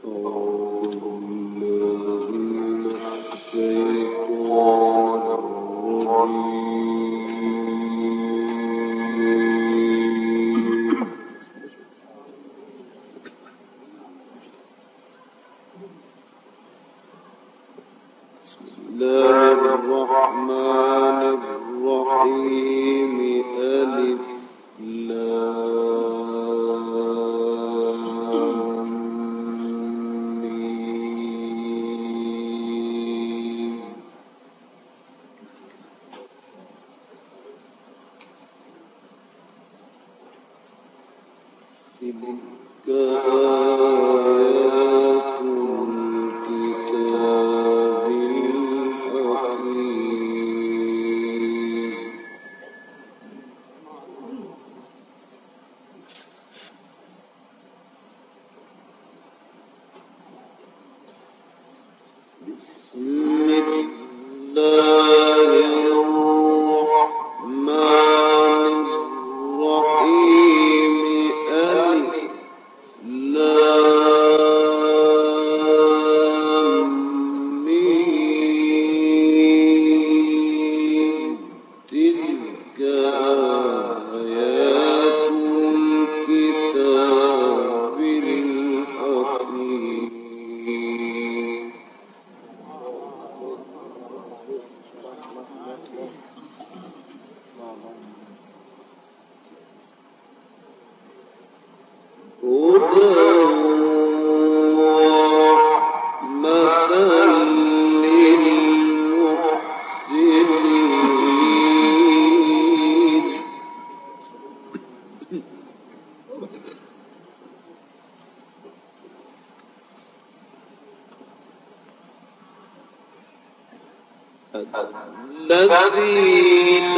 الذين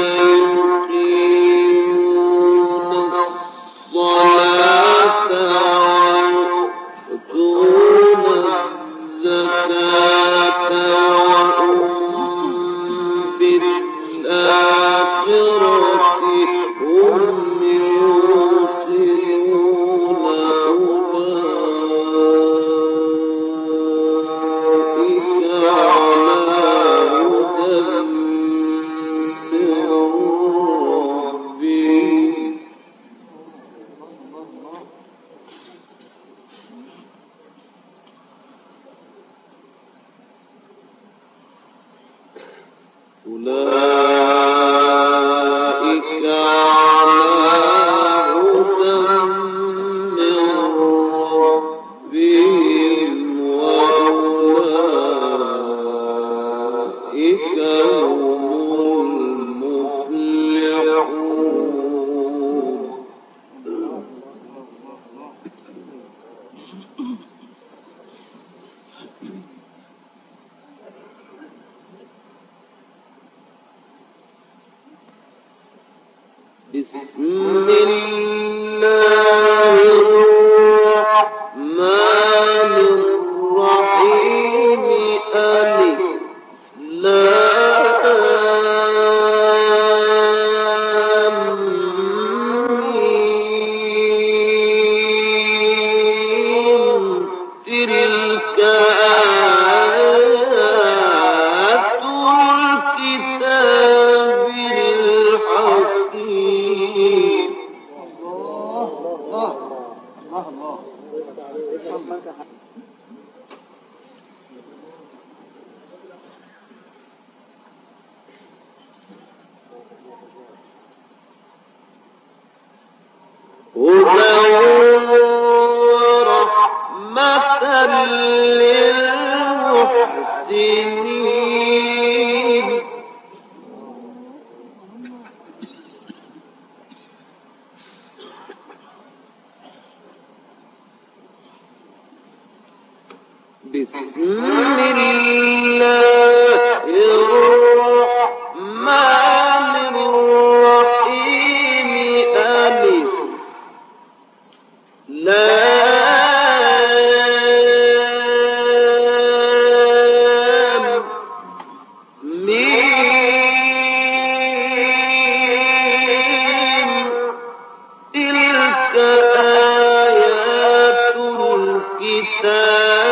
يقيمون الصلاة ويؤتون الزكاة وهم بالآخرة هم يوقنون أولئك على هدى من ربهم أولئك على هدى من ربهم وأولئك هم المفلحون بسم الله الرحمن الرحيم ألف لام ميم تلك آيات الكتاب الحكيم هدى ورحمة للمحسنين بسم الله الرحمن الرحيم ألف لام ميم تلك آيات الكتاب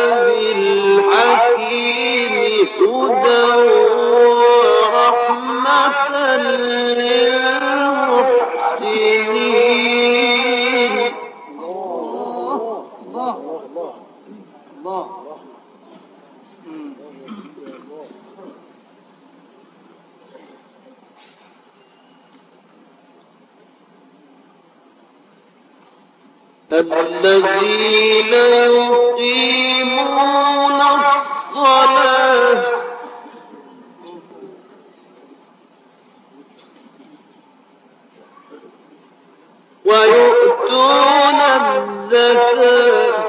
الذين يقيمون الصلاة ويؤتون الزكاة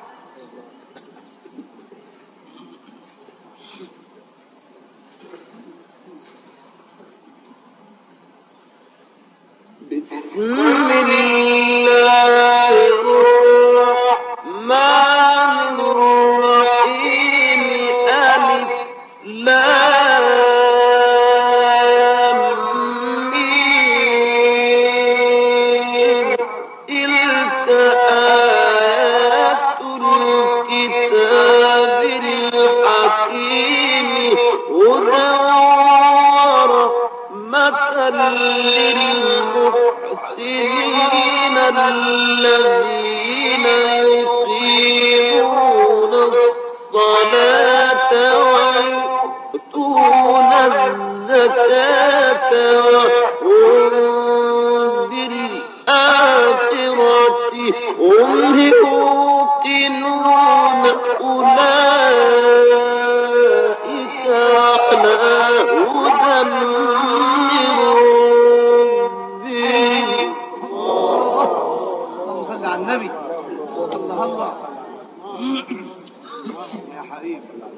بسم الله الرحمن الرحيم ألف لام ميم تلك آيات الكتاب الحكيم هدى ورحمة للمحسنين الذين يقيمون الصلاة ويؤتون الزكاة وهم بالآخرة هم يوقنون أولئك على هدى من ربهم. اللهم صل على النبي. الله الله يا حبيبي.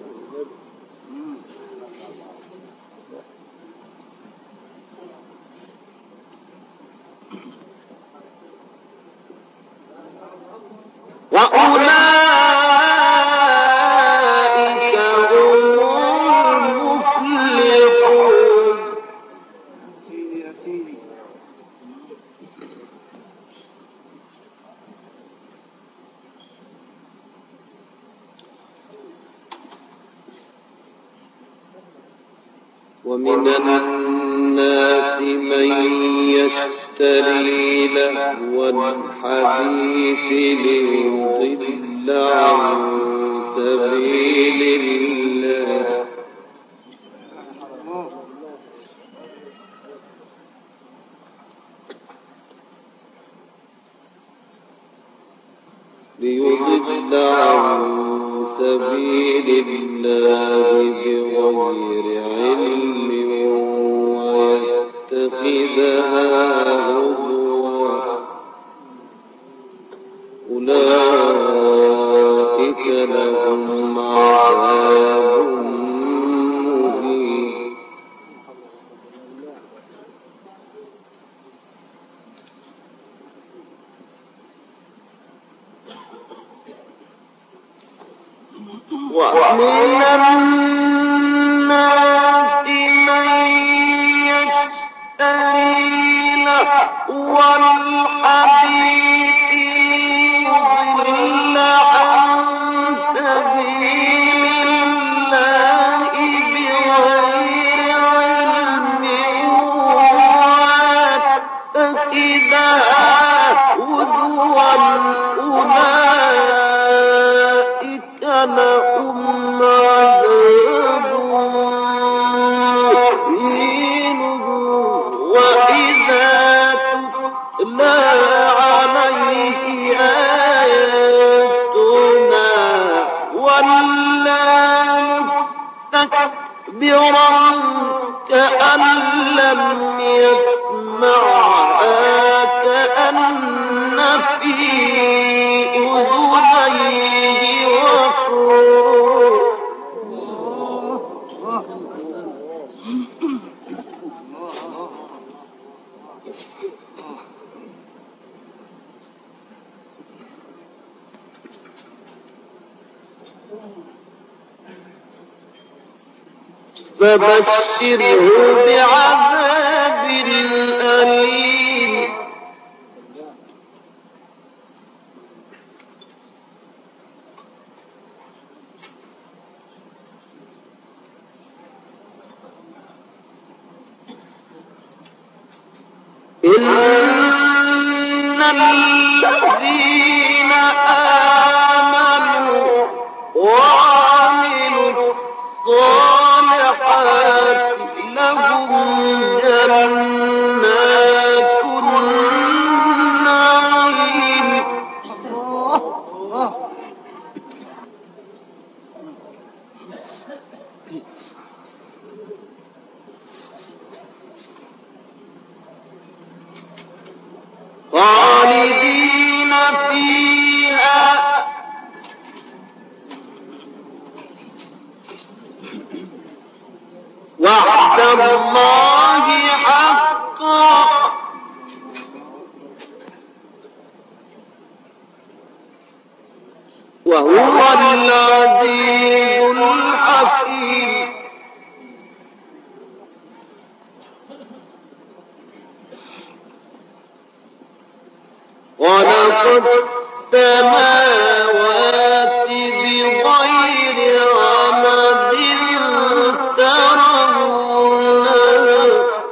وأولئك هم المفلحون. سيدي يا سيدي. ومن الناس من يشتري لهو الحديث ليضل عن سبيل الله بغير علم ويتخذها هزوا أولئك لهم عذاب مهين. ومن الناس من يشتري لهو الحديث ليضل عن سبيل الله بغير علم ويتخذها هزوا أولئك لهم عذاب مهين. وإذا تتلى عليه آياتنا ولى مستكبرا كأن لم يسمعها كأن في أذنيه وقرا. فبشره بعذاب أليم. إن الذين آمنوا وعملوا الصالحات لهم جنات النعيم الله حقا وهو العزيز الحكيم. خلق السماوات بغير عمد ترونها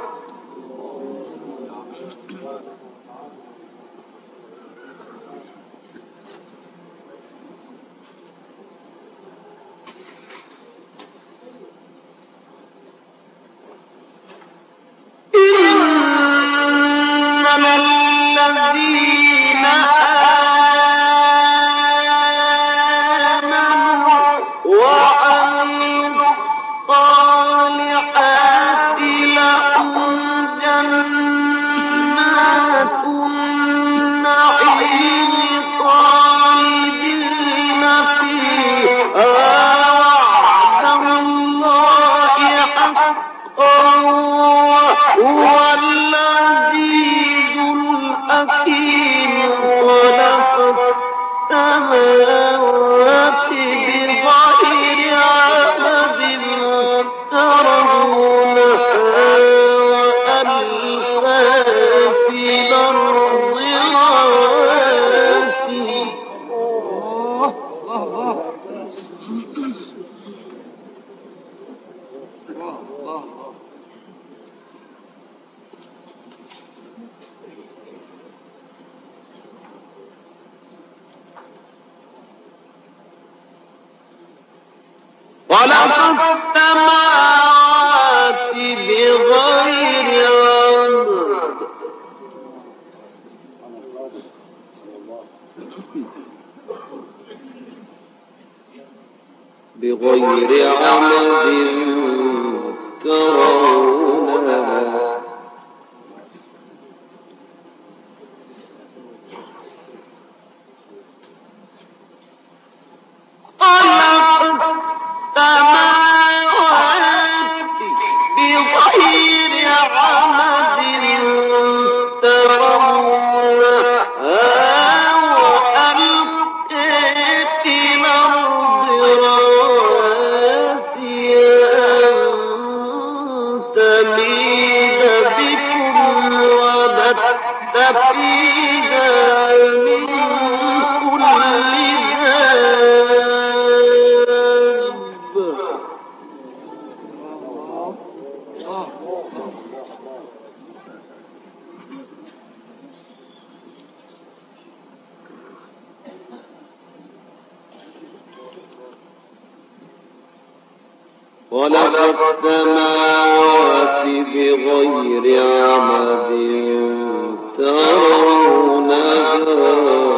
إنما الذين آمنوا وعملوا الصالحات لهم جنات النعيم خالدين فيها وعد الله حقا وهو العزيز الحكيم. خلق السماوات بغير عمد ترونها وألقى في الأرض رواسي الله الله الله الله خلق السماوات بغير عمد ترونها السماوات بغير عمد ترونها وألقى في الأرض رواسي أن تميد بكم وبث فيها من كل خلق السماوات بغير عمد ترونها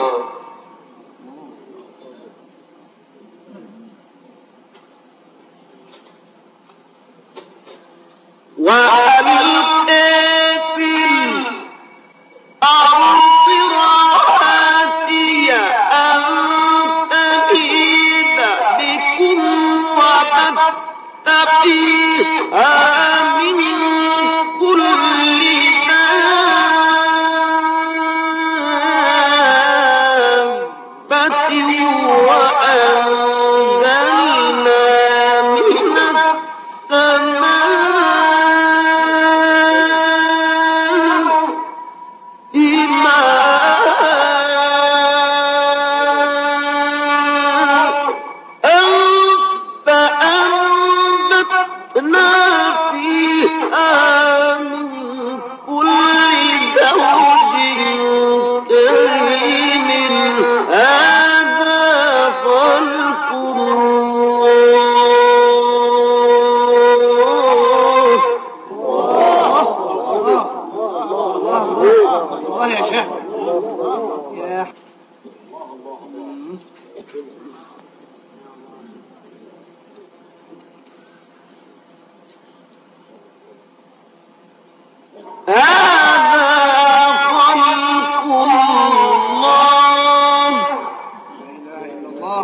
وألقى في الأرض رواسي أن تميد بكم وبث فيها من كل دابة وأنزلنا من السماء فأنبتنا فيها من كل زوج كريم. هذا خلق الله يا شيخ يا هذا خلق الله لا إله إلا الله.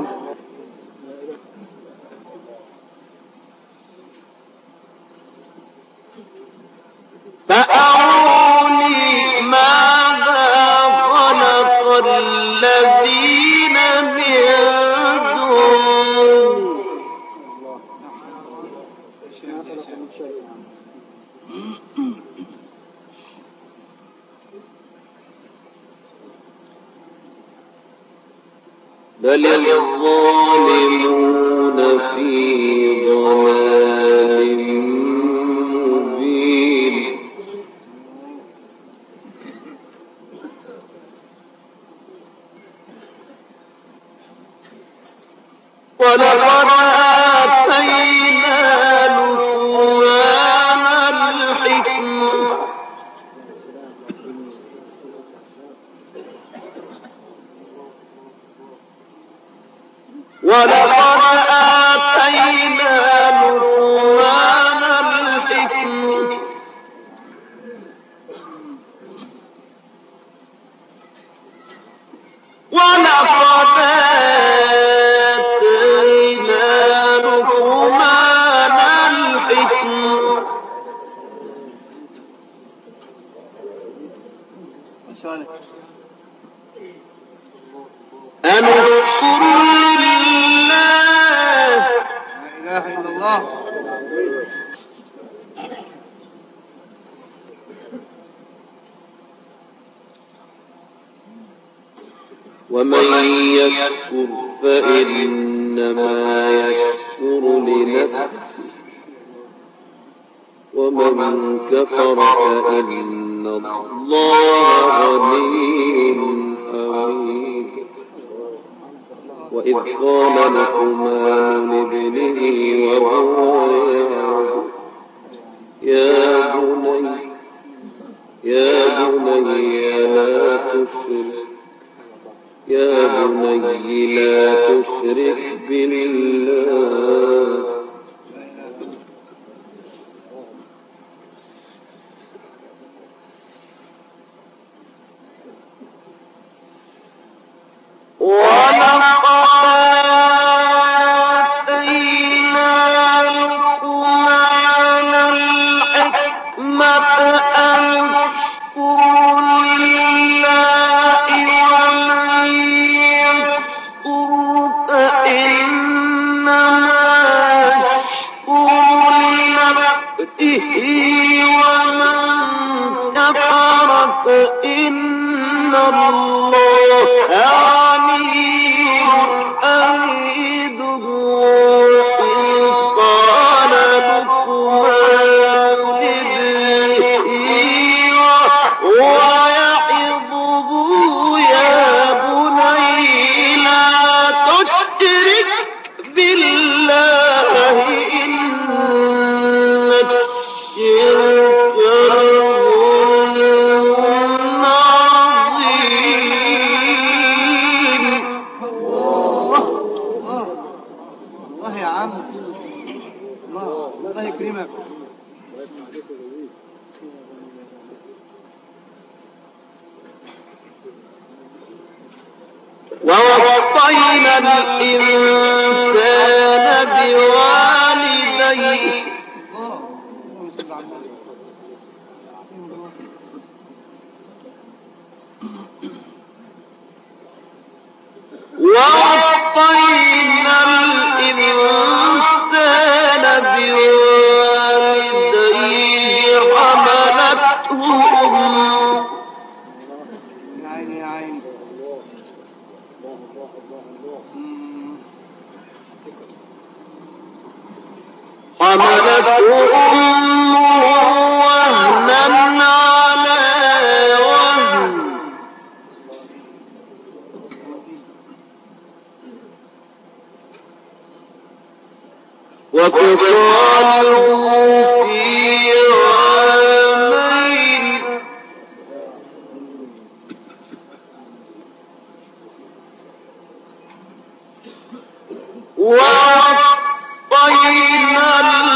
بل الظالمون في ضلال مبين ولقد آتينا لقمان الحكمة أن اشكر لله لا إله إلا الله. ومن يشكر فإنما يشكر لنفسه ومن كفر فإن الله غني حميد وإذ قال لقمان لابنه وهو يعظه يا بني لا تشرك بالله إن الله عليم حميد إذ قال لقمان لابنه ويعظه يا بني لا تشرك بالله إن الشرك لظلم عظيم. الله يا عم، الله يكرمك. ووصينا الإنسان بوالديه حملته أمه يا عيني يا عيني. وهنا على وهن وفصاله في عامين ووصينا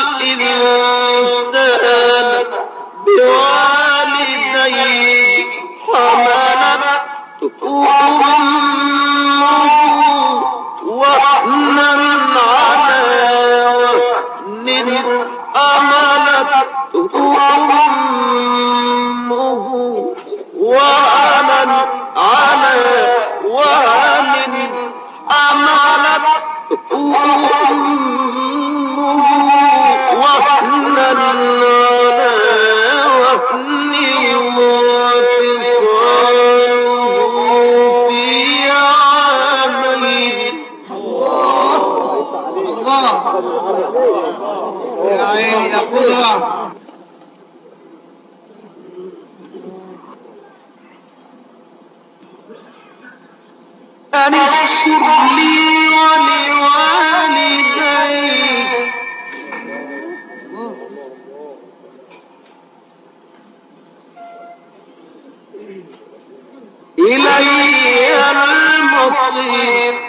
الإنسان بوالديه حملته أمه وهنا على وهن حملته أمه وهنا على وهن حملته أمه وهنا على وهن وفصاله في عامين يا عيني يا قدرة. أن اشكر لي ولوالديك إلي المصير.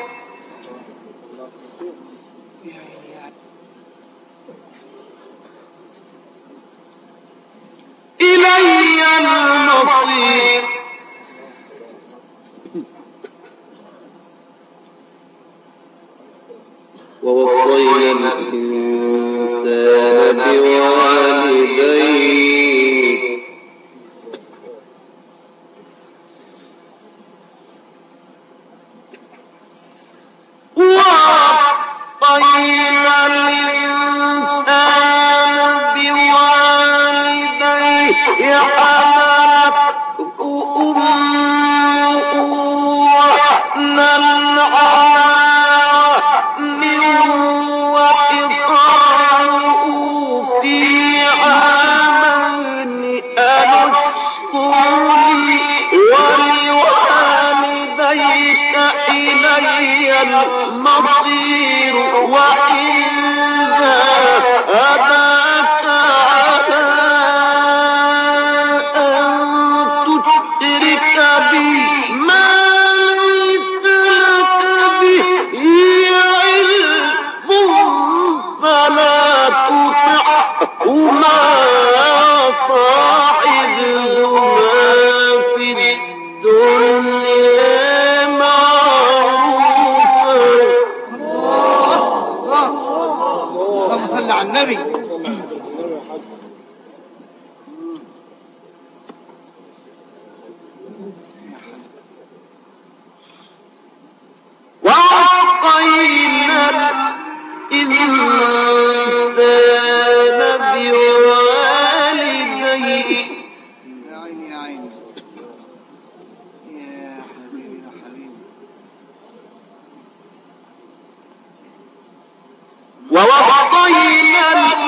إلي المصير. ووصينا الإنسان بوالديه ووصينا الإنسان بوالديه حملته أمه وهنا على وفصاله في عامين أن اشكر لي ولوالديك إلي المصير. وإن جاهداك على أن تشرك بي ما ليس لك به علم فلا تطعهما وصاحبهما في الدنيا معروفا. اللهم صل على النبي. ووصينا الإنسان بوالديه يا عيني يا عيني يا حبيبي يا حبيبي. ووصينا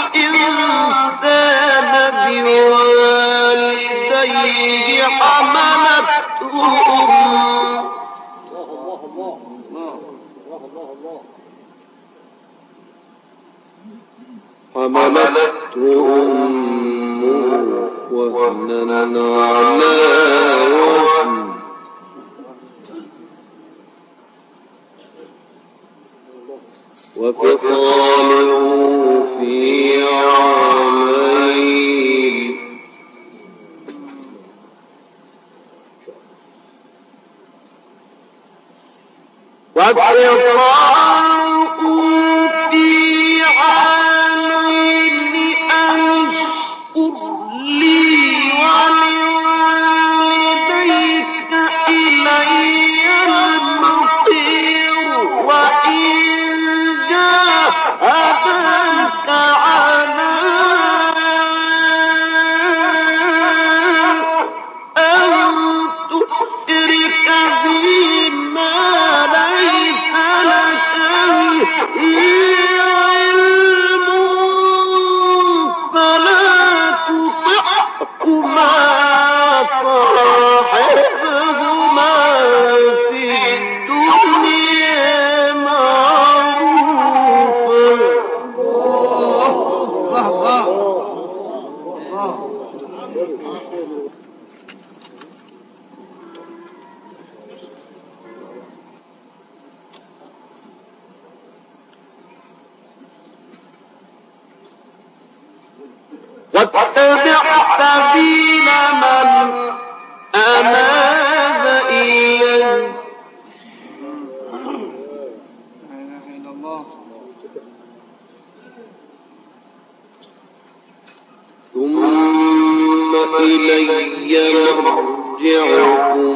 الإنسان بوالديه حملته أمه وهنا على وهن وفصاله في عامين أن اشكر لي ولوالديك إلي المصير. وإن جاهداك على أن تشرك بي ما ليس لك به علم فلا تطعهما صاحبهما في الدنيا معروفا. الله الله. واتبع سبيل من أناب إلي لا إله إلا الله. ثم إلي مرجعكم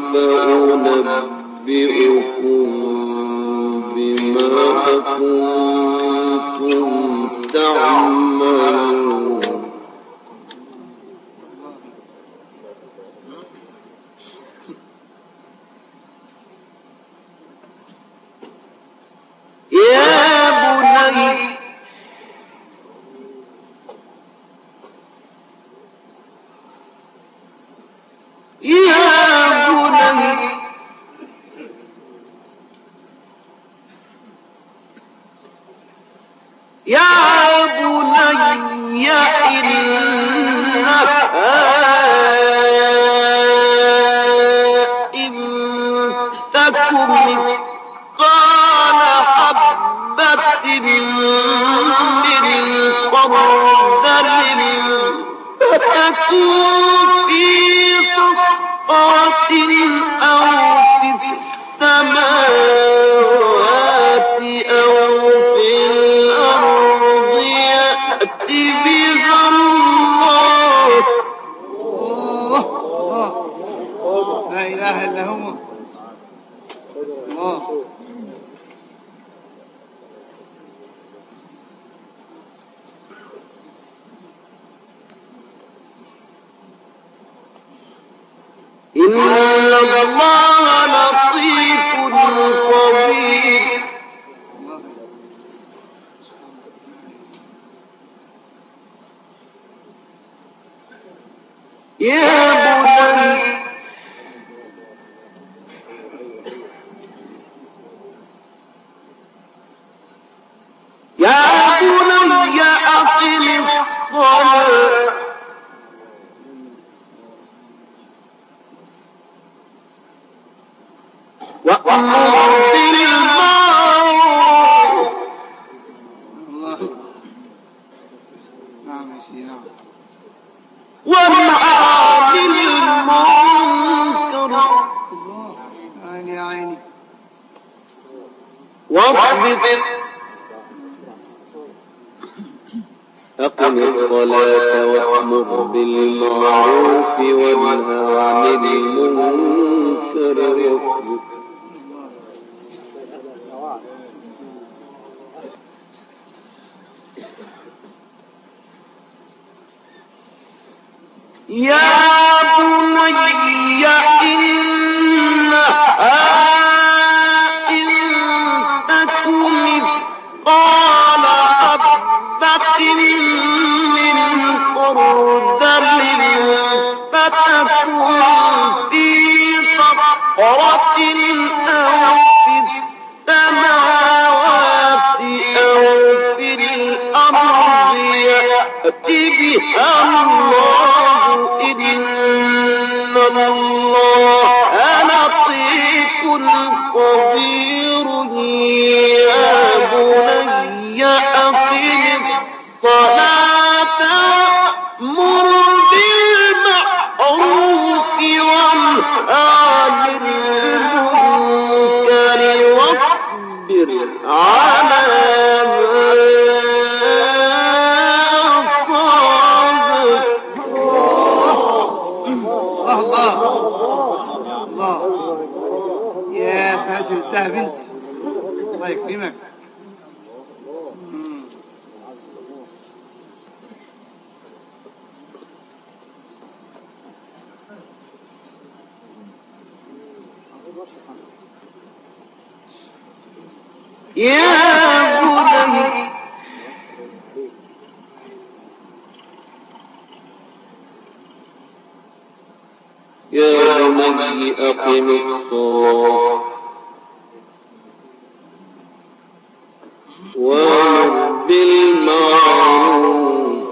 فأنبئكم بما كنتم تعملون. يا بني يا بني إنها إن تك مثقال حبة من خردل فتكن في صخرة أو في السماوات أو في الأرض يأت بها الله. لا إله إلا هو. الله. إن الله لطيف خبير. يا بني أقم الصلاة وأمر بالمعروف. الله. نعم يا سيدي نعم. وانه عن المنكر. الله. عيني يا عيني. واصبر. أقم الصلاة وأمر بالمعروف وانه عن المنكر واصبر. يا بني إنها إن تك مثقال حبة من خردل فتكن في صخرة أو في السماوات أو في الأرض يأت بها الله. إن الله لطيف خبير. يا بني أقم الصلاة وأمر بالمعروف وانه عن المنكر واصبر على ما الله. الله. يا ساتر انتهى بنتي. الله يكرمك. يا بني أقم الصلاة وأمر بالمعروف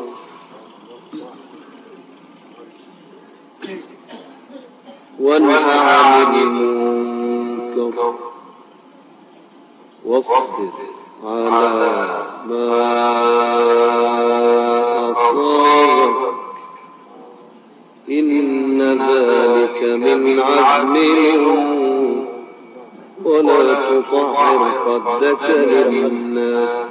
وانه عن المنكر واصبر على ما أصابك إن ذلك من عزم الأمور. ولا تصعر خدك للناس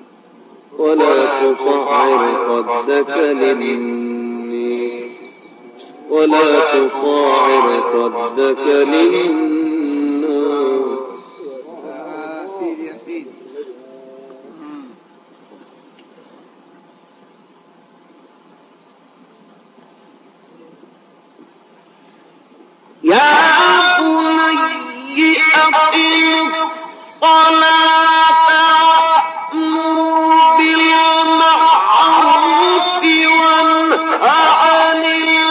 ولا تصعر خدك للناس. يا سيدي يا سيدي. يا بني أقم الصلاة وأمر بالمعروف وانه عن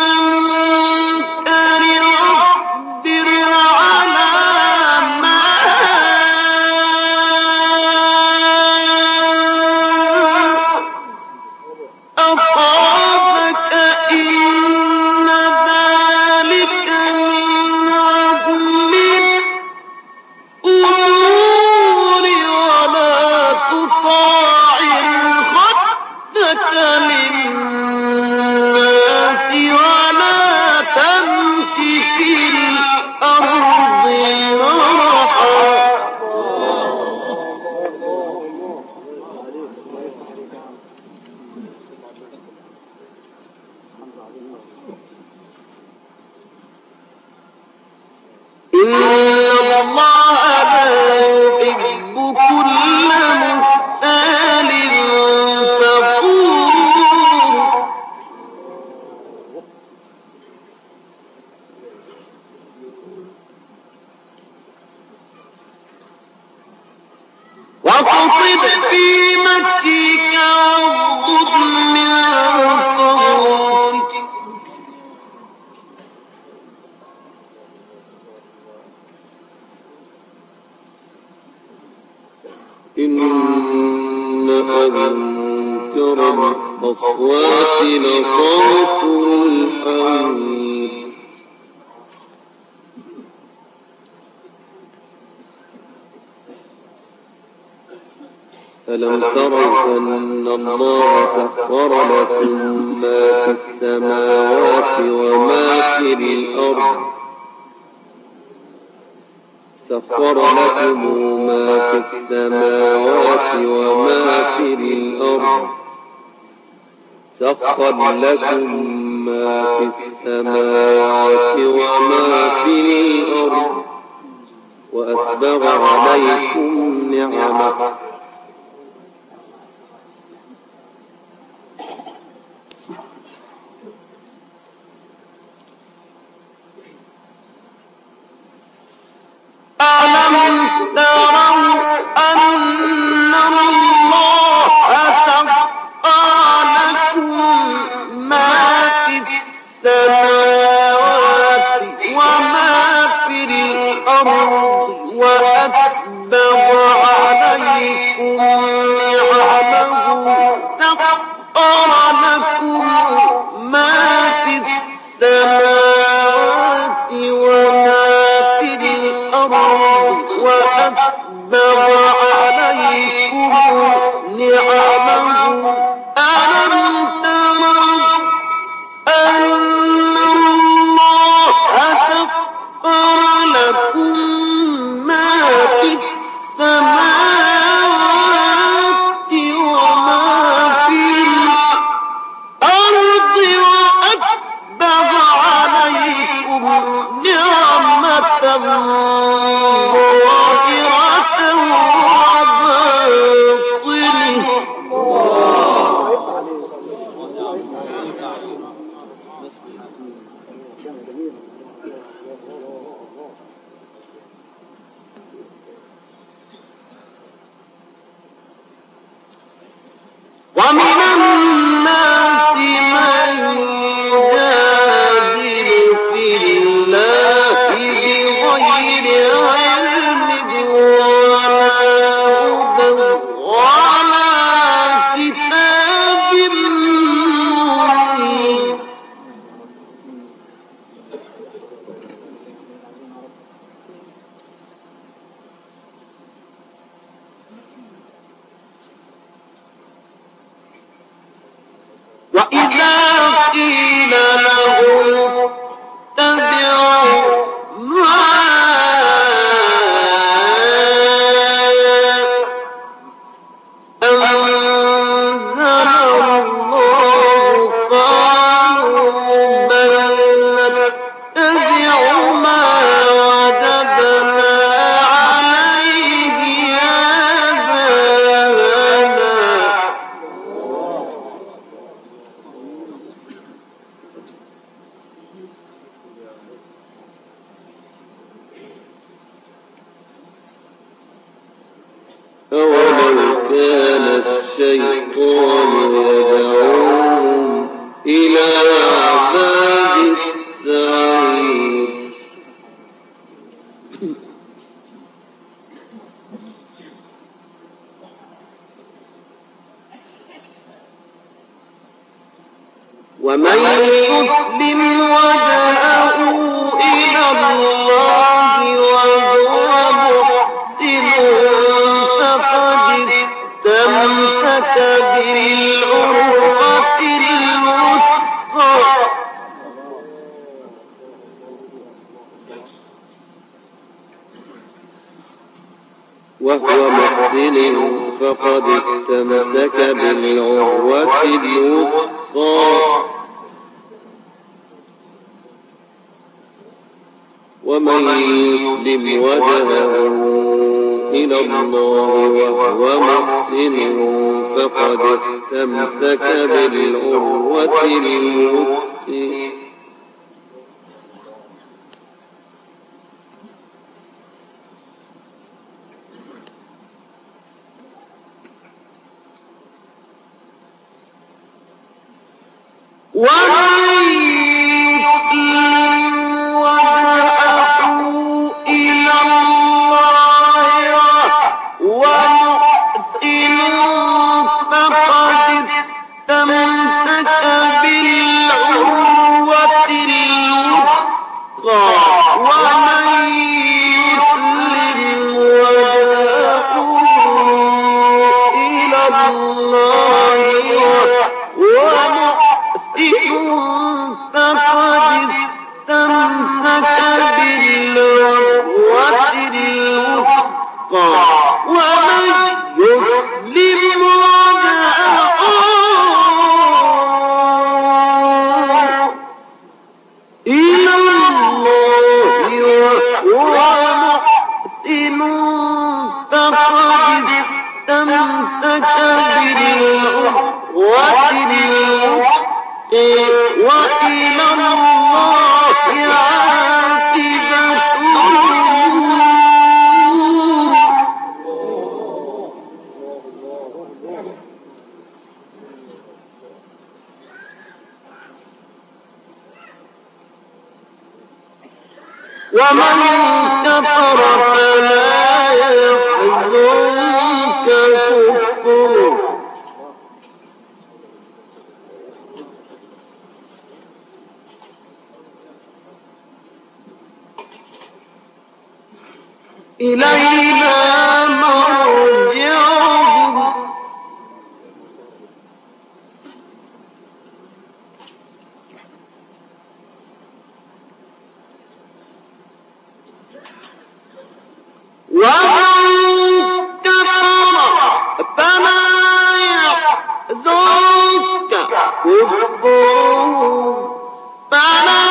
المنكر واصبر على ما في مكيك واغضض من صوتك إن أنكر الأصوات لصوت الحمير. ألم تروا أن الله سخر لكم ما في السماوات وما في الأرض سخر لكم ما في السماوات وما في الأرض سخر لكم ما في السماوات وما في الأرض وأسبغ عليكم نعمه ألم تروا أن الله سخر لكم ما في السماوات وما في الأرض وأسبغ عليكم نعمه سخر لكم ما في السماوات وما في الأرض وأسبغ عليكم نعمه ألم تروا أن الله سخر لكم ما في السماوات وما في الأرض وأسبغ عليكم نعمة ظاهرة وباطنة ومن الناس من يجادل في الله بغير علم ولا هدى ولا كتاب منير وإذا قيل لهم اتبعوا ما أنزل الله قالوا بل نتبع ما وجدنا عليه آباءنا أولو كان الشيطان يدعوهم إلى عذاب السعير ومن يسلم وجهه إلى الله وهو محسن فقد استمسك بالعروة الوثقى وهو محسن فقد استمسك بالعروة الوثقى ومن يسلم وجهه إلى الله وهو محسن فقد استمسك بالعروة الوثقى ومن كفر فلا يحزنك كفره إلينا مرجعهم ومن كفر فلا يحزنك كفره فلا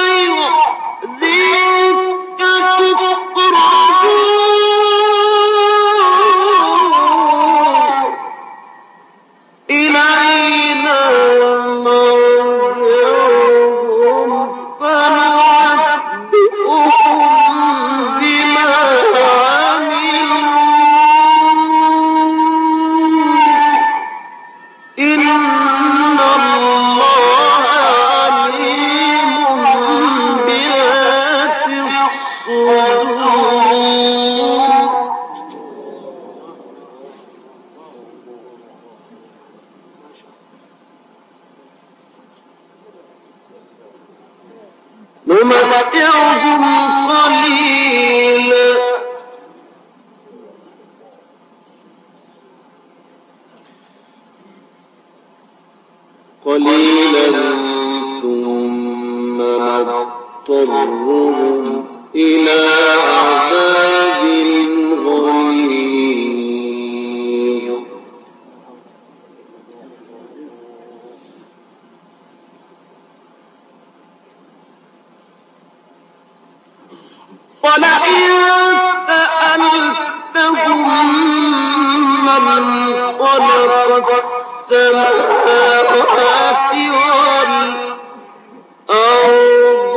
يحزنك كفره إلينا مرجعهم فننبئهم بما إن الله عليم بذات الصدور نمتعهم قليلا ثم نضطرهم إلى عذاب غليظ ولئن سألتهم من خلق السماوات والأرض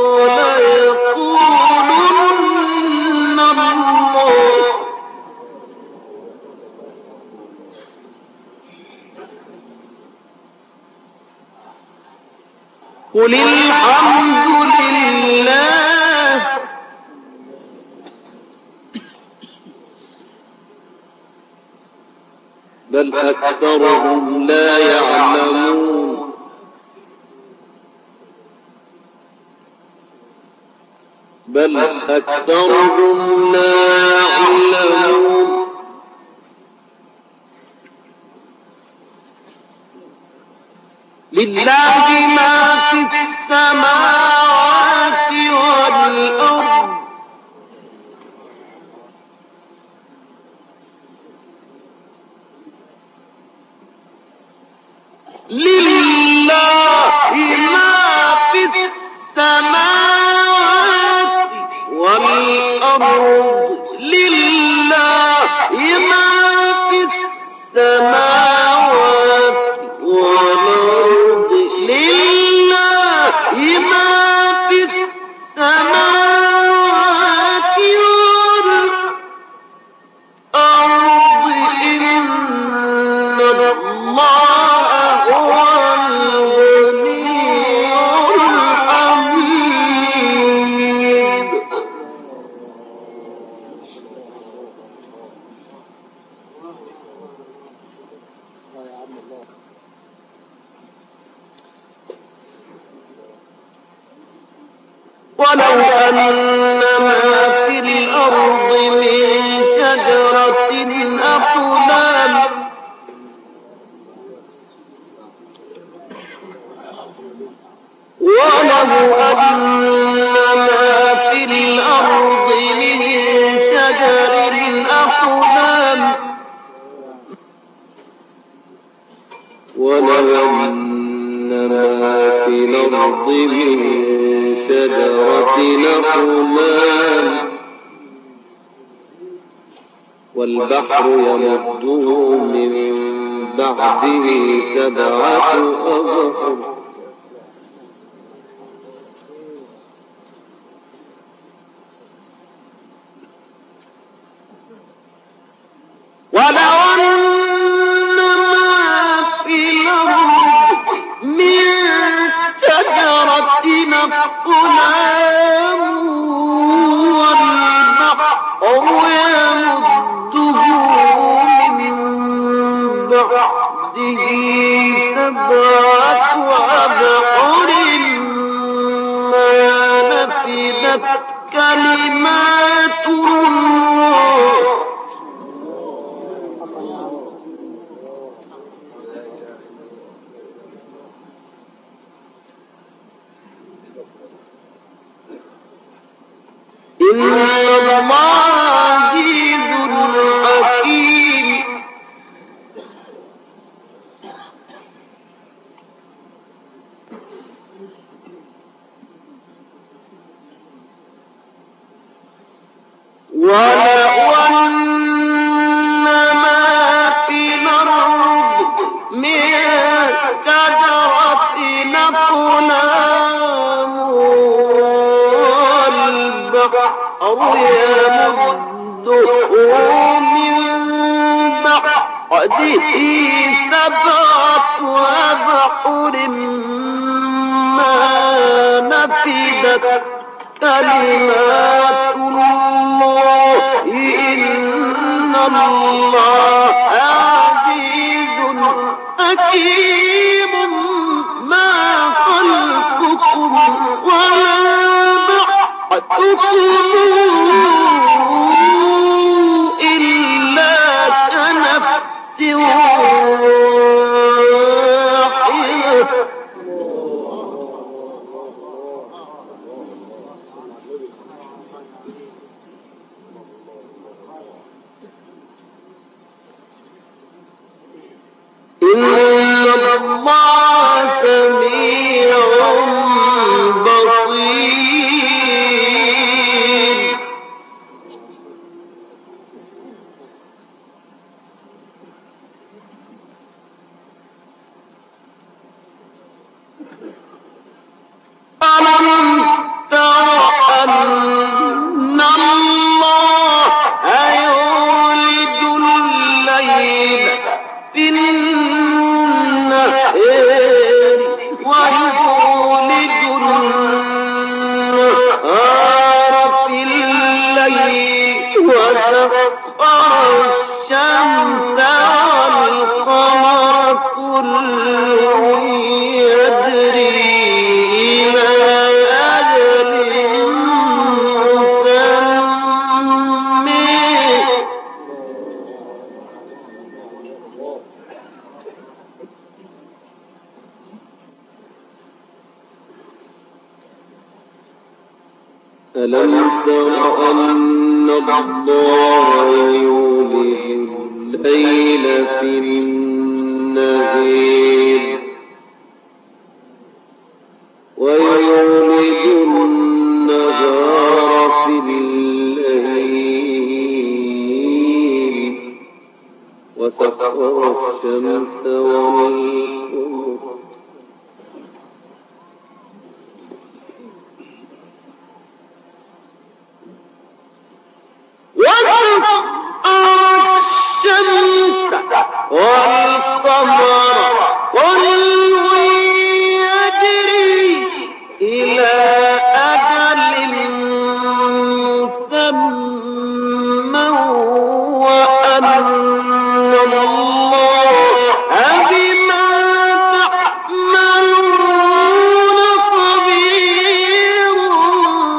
ليقولن الله قل الحمد لله بل أكثرهم لا يعلمون بل أكثرهم لا يعلمون لله ما في السماوات والأرض لله ما في السماوات والأرض لله ما في السماوات والأرض لله ما في السماوات والأرض إن الله هو الغني ولو أن ما في الأرض من شجرة أقلام ولو أن ما في الأرض من شجر أقلام ولو أن ما في الأرض من شجرة أقلام والبحر يمده من بعده 7 أبحر ولو أن ما في الأرض من شجرة أقلام والبحر يمده من بعده 7 أبحر ما نفدت كلمات الله إن الله عزيز حكيم ولو أن ما في الأرض من شجرة أقلام والبحر يمده من بعده 7 أبحر ما نفدت كلمات الله إن الله عزيز حكيم ما خلقكم ولا بعثكم إلا كنفس واحدة إن الله سميع بصير ألم تر أن الله يولج الليل في النهار ويولج النهار في الليل وسخر الشمس والقمر كل يجري إلى أجل مسمى ألم تر أن الله يولج الليل في النهار ويولج النهار في الليل وسخر الشمس والقمر والقمر كل يجري إلى أجل مسمى وأن الله بما تعملون خبير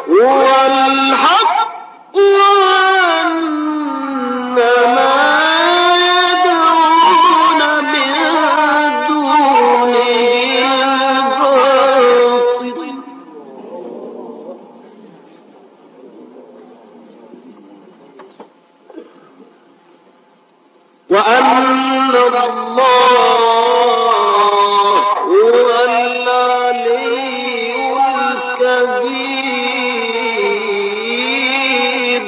هو الحق وأن ما يدعون من دونه الباطل وأن الله هو العلي الكبير.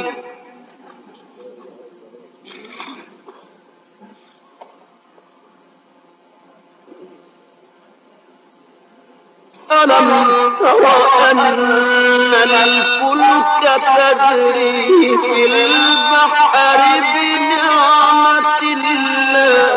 ألم تر أن الفلك تجري في البحر بنعمة الله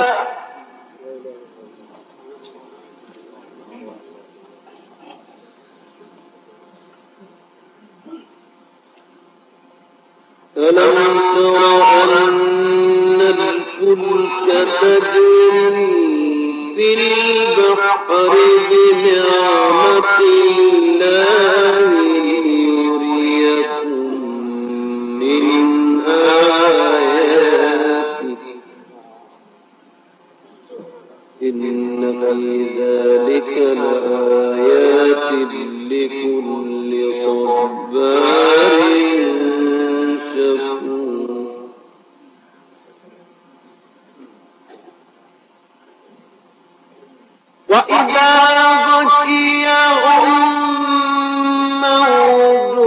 ألم تر أن الفلك تجري في البحر بنعمة الله ليريكم من آياته إن في ذلك لآيات لكل صبار شكور. وإذا غشيهم موج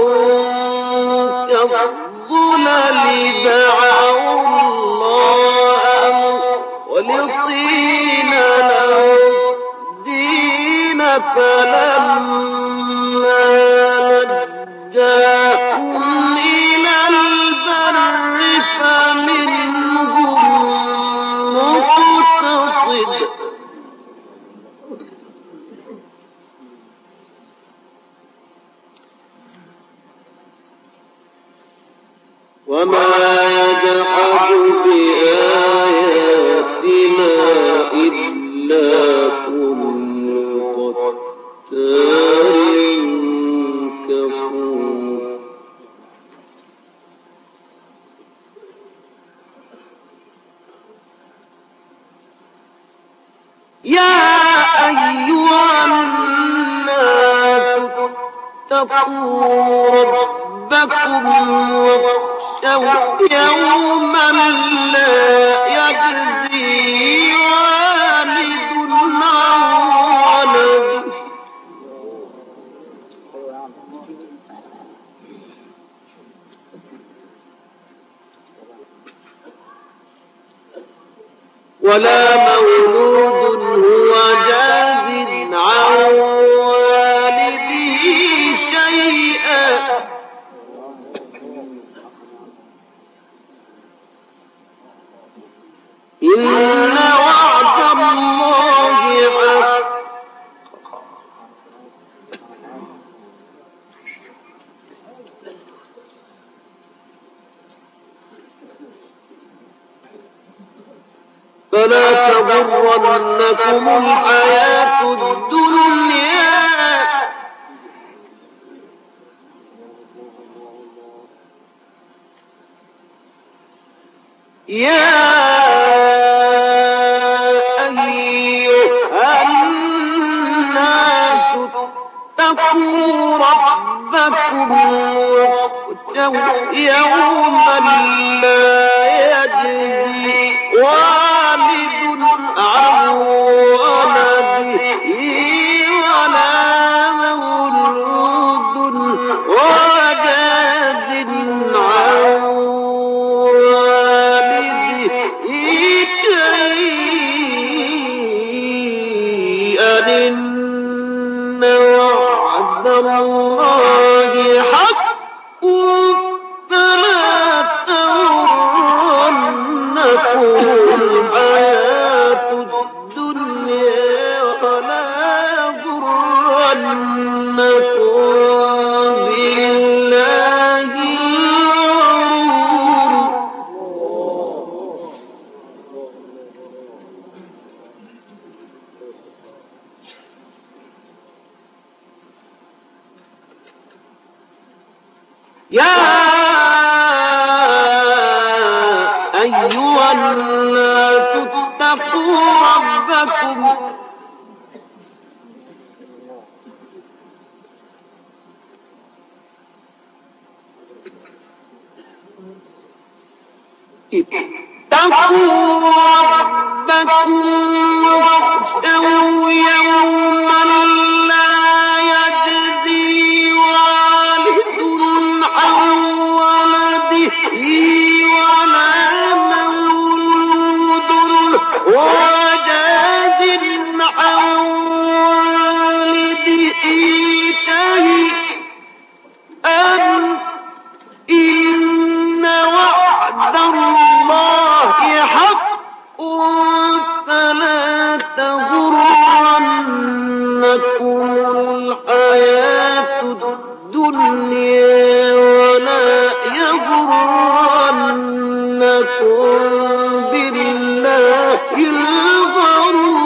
كالظلل دعوا الله مخلصين له الدين فلما نجاهم إلى البر فمنهم مقتصد وما يجحد بآياتنا إلا كل ختار كفور. يا أيها الناس اتقوا ربكم واخشوا يوما لا يجزي والد عن ولده ولا مولود هو جاز عن والده شيئا إن وعد الله حق فلا تغرنكم الحياة الدنيا يا أيها الناس اتقوا ربكم واخشوا يوما لا يجزي والد عن ولده ولا مولود هو جاز عن والده شيئا إن وعد الله حق فلا تغرنكم الحياة الدنيا ولا يغرنكم بالله الغرور. يا أيها الناس اتقوا ربكم اتقوا ربكم واخشوا يوما لا يجزي والد عن ولده ولا مولود هو جاز عن والده شيئا إن وعد الله حق فلا تغرنكم الحياة الدنيا ولا يغرنكم بالله الغرور.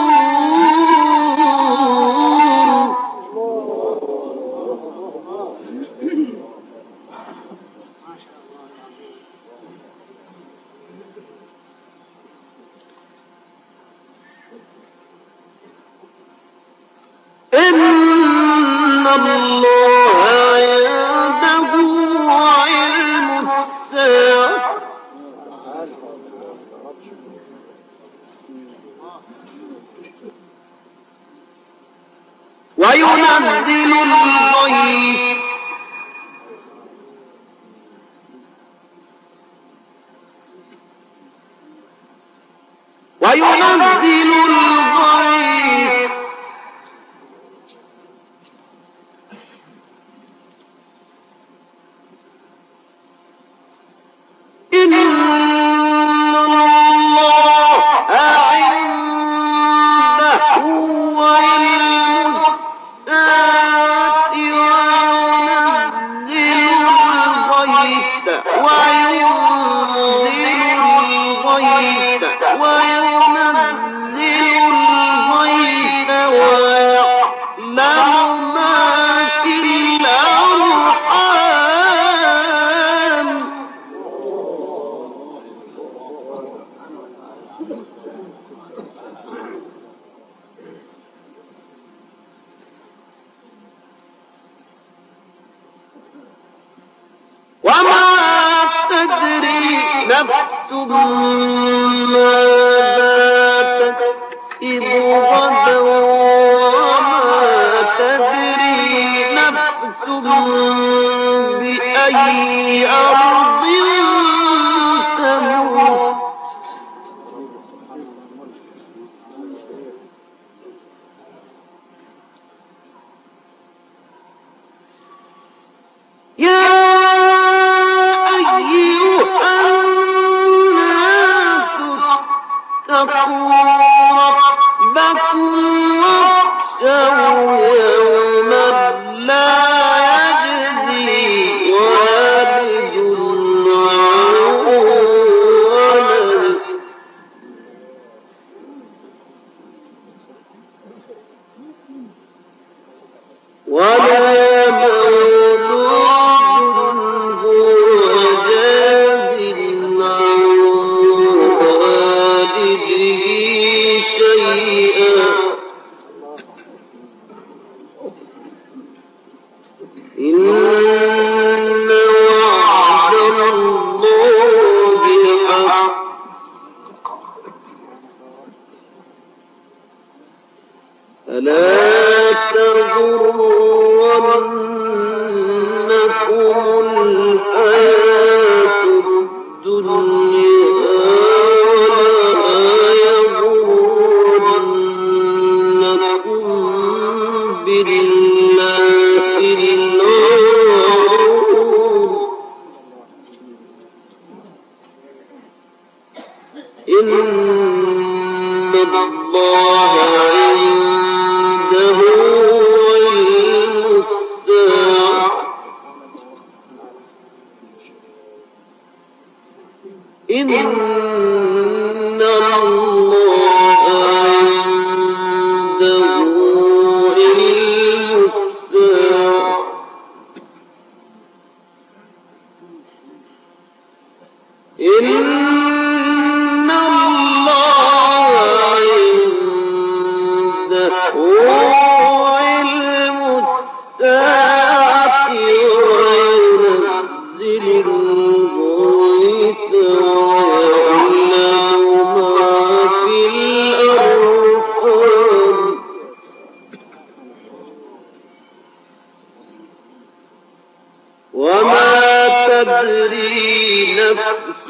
إن الله عنده علم الساعة وينزل الغيث إن الله عنده علم الساعة ويعلم ما في الأرحام. وما تدري نفس ماذا تكسب غدا وما تدري نفس بأي أرض تموت. يا أيها الناس اتقوا ربكم واخشوا يوما لا يجزي والد عن ولده ولا مولود هو جاز عن والده شيئا إن وعد الله حق فلا تغرنكم الحياة الدنيا ولا يغرنكم بالله الغرور. إن الله عنده علم الساعة إن الله عنده علم الساعة إن الله عنده علم الساعة وينزل الغيث ويعلم ما في الأرحام وما تدري نفس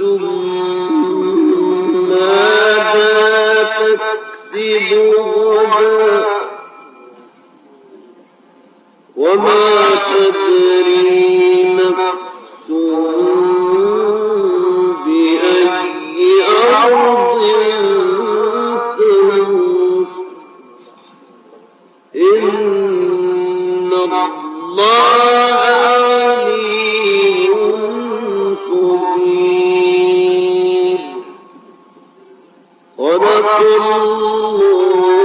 ماذا تكسب غدا وما تدري نفس بأي أرض تموت إن الله عليم خبير صدق الله